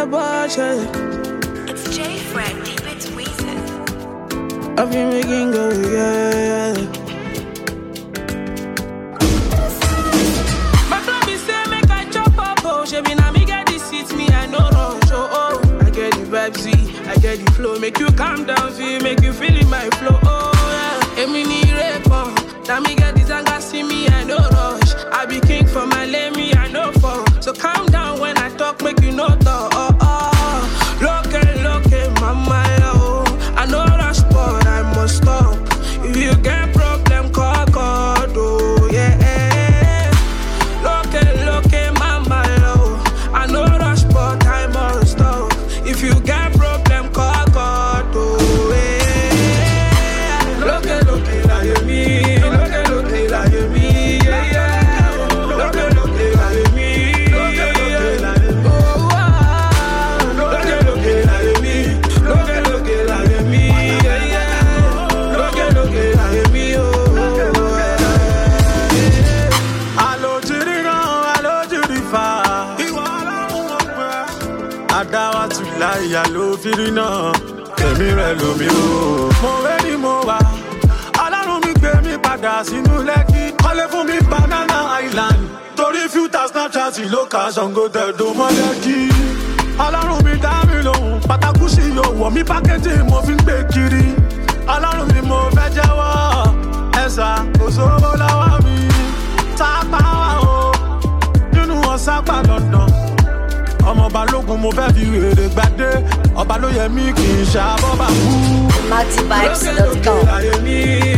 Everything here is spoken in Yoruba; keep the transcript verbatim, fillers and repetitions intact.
a bullshit. It's J Fred, deep it's Weezer. I've been making go, yeah. My club is say make I chop up, oh. She be na me get the seats, me I know rush, oh, oh. I get the vibes, I get the flow, make you calm down, feel, make you feel in my flow, oh yeah. Emi ni repo, now me get this anger, see me I know rush. I be king for my lane, me I know fall. So calm down when I talk, make you know talk, oh oh. Look at, look at mama, oh. I know rush, but I must stop. If you get problem, call God, oh yeah. Look at, look at mama, oh. I know rush, but I must stop. If you get problem, call God, oh yeah. Look at, look at, like me. Look at, look at, like me, yeah, yeah. Look at, look at, like me. Look at, look at, like me. Oh, ah. Look at, look at, like me. Look at, look at, like me, yeah, yeah. Look at, look at, like me, oh. Allo Jirina, allo Jirifa. Adawa tu láyà ló firi náà, èmi rẹ̀ lómi o. Mo rẹ́ ni mo wà, Ọlọ́run mi gbé mi padà sínú Lẹ́kì. Kọ́lé fún mi Banana Island, torí filter Snapchat ló ka Ṣàngó tẹ̀dó mọ́ Lẹ́kì. Ọlọ́run mi dá mi lóhùn, pátákó sì yóò wọ̀ mí pákẹ́tì mo fi ń gbé kiri. Ọlọ́run mi mo fẹ́ jẹ́wọ́, ẹ̀sà kò sówó lọ́wọ́ mi. Sápá wà o, nínú wọn sápá London. Ọmọ balógun mo fẹ́ fi wèrè gbadé, ọba ló yẹ mí kì í ṣàbọ̀ bá kú. multivibes dot com.